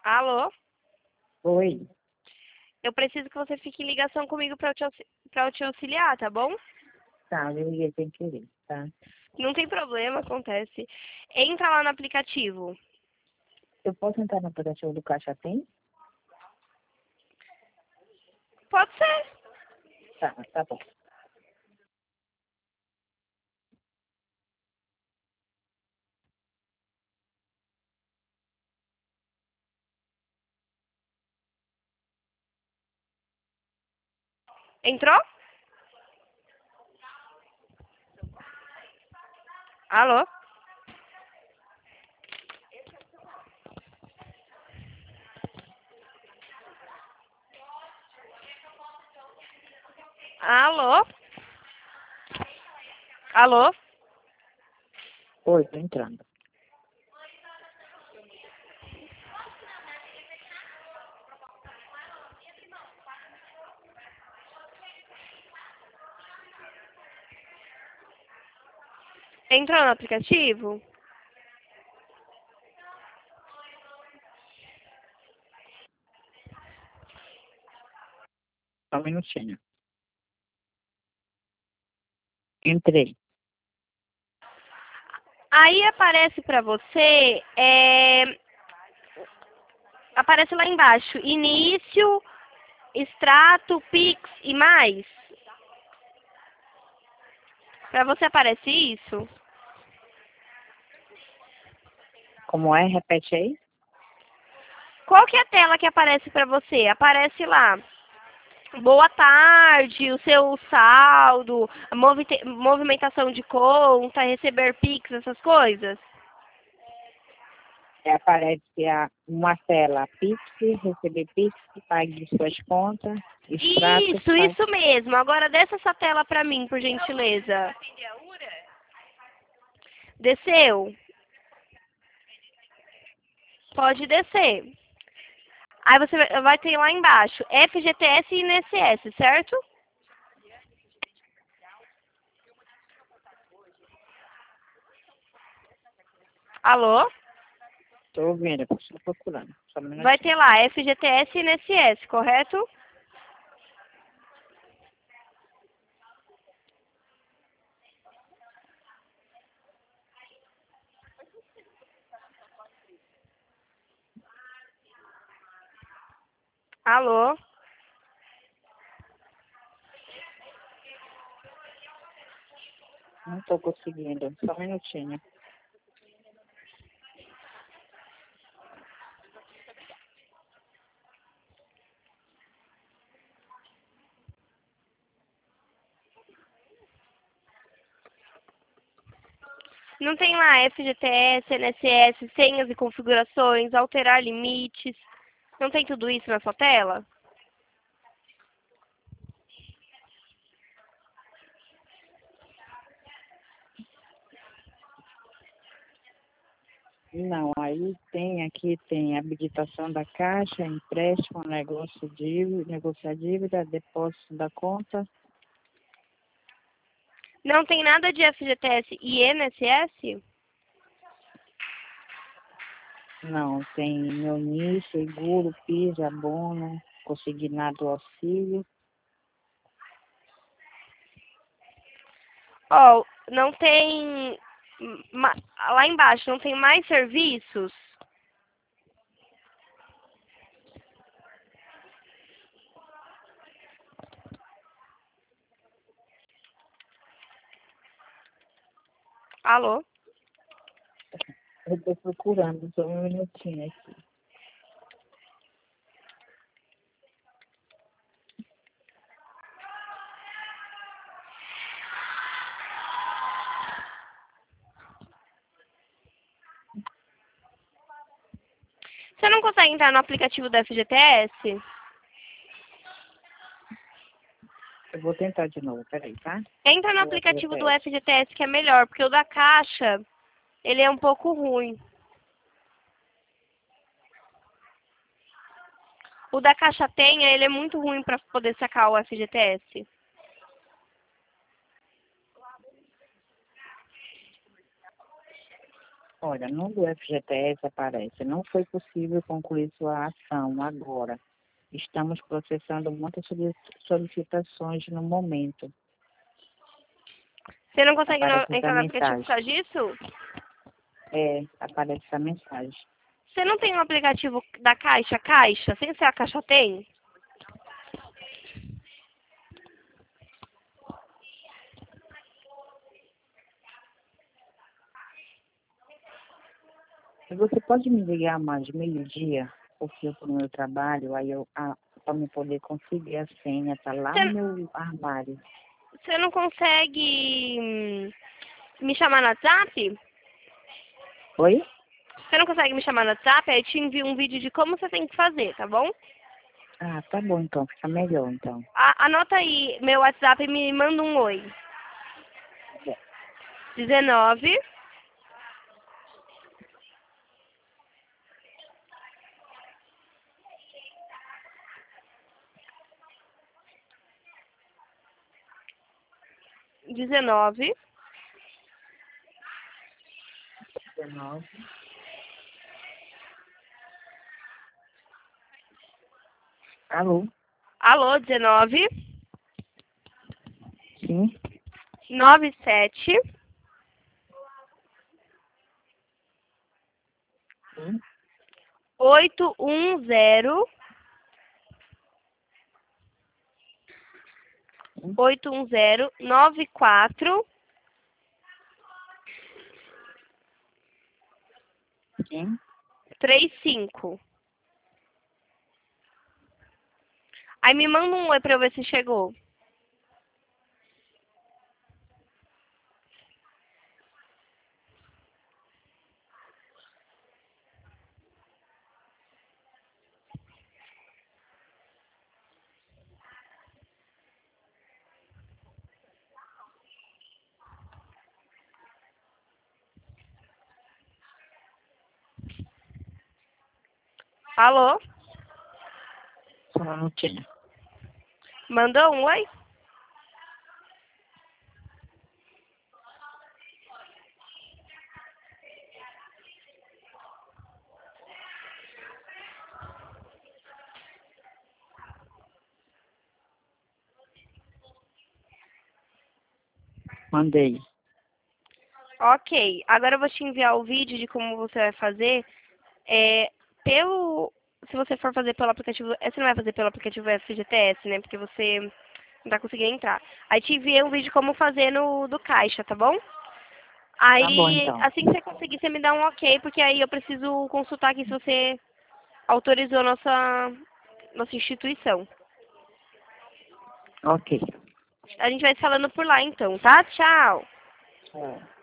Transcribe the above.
Alô? Oi, Eu preciso que você fique em ligação comigo para eu te auxiliar, tá bom? tá, eu ia sem querer, tá? Não tem problema, acontece. Entra lá no aplicativo. Eu posso entrar no aplicativo do Caixa Tem? Pode ser. Tá bom. Entrou? Alô? Alô? Alô? Oi, tô entrando. Entrou no aplicativo? Só um minutinho. Entrei. Aí aparece pra você, aparece lá embaixo, início, extrato, Pix e mais. Pra você aparece isso? Como é? Repete aí. Qual que é a tela que aparece pra você? Aparece lá. Boa tarde, o seu saldo, a movimentação de conta, receber Pix, essas coisas? Aparece uma tela Pix, receber Pix, pague suas contas, extrato, Isso mesmo. Agora desce essa tela pra mim, por gentileza. Desceu? Pode descer. Aí você vai ter lá embaixo FGTS e INSS, certo? Alô? Tô ouvindo, eu estou procurando. Só um Vai minutinho. ter lá FGTS e INSS, correto? Alô? Não tô conseguindo. Só um minutinho. Não tem lá FGTS, INSS, senhas e configurações, alterar limites. Não tem tudo isso na sua tela? Não, aí tem habilitação da Caixa, empréstimo, negociar dívida, depósito da conta. Não tem nada de FGTS e INSS? Não, tem meu NIS, seguro, PIS, abono, consignado auxílio. Ó, não tem. Lá embaixo, não tem mais serviços? Alô? Eu estou procurando, só um minutinho aqui. Você não consegue entrar no aplicativo do FGTS? Eu vou tentar de novo, peraí, tá? Entra no O aplicativo do FGTS. FGTS que é melhor, porque o da Caixa, ele é um pouco ruim. O da Caixa Tem, ele é muito ruim para poder sacar o FGTS. Olha, no do FGTS aparece, não foi possível concluir sua ação agora. Estamos processando muitas solicitações no momento. Você não consegue Aparece essa entrar no aplicativo por mensagem. causa disso? Aparece essa mensagem. Você não tem um aplicativo da Caixa? Caixa? Sem ser a Caixa tem? E você pode me ligar mais de meio-dia, porque eu estou no meu trabalho, para me poder conseguir a senha, tá lá no Você, meu armário. você não consegue me chamar no WhatsApp? Oi? Você não consegue me chamar no WhatsApp? Aí eu te envio um vídeo de como você tem que fazer, tá bom? Ah, tá bom então, fica melhor então. Anota aí meu WhatsApp e me manda um oi. 19 19 19. Alô? alô, 19 Sim? 97 Sim? 810 Sim? 810 94 Sim? 35. Aí me manda um oi pra eu ver se chegou. Alô? Só não tinha. Mandou um oi? Mandei. Ok. Agora eu vou te enviar o vídeo de como você vai fazer. É, se você for fazer pelo aplicativo. Você não vai fazer pelo aplicativo FGTS, né? Porque você não tá conseguindo entrar. Aí te enviei um vídeo de como fazer no do Caixa, tá bom? Tá bom Aí, então. assim que você conseguir, você me dá um ok, porque aí eu preciso consultar aqui se você autorizou nossa instituição. Ok. A gente vai se falando por lá então, tá? Tchau! Tchau.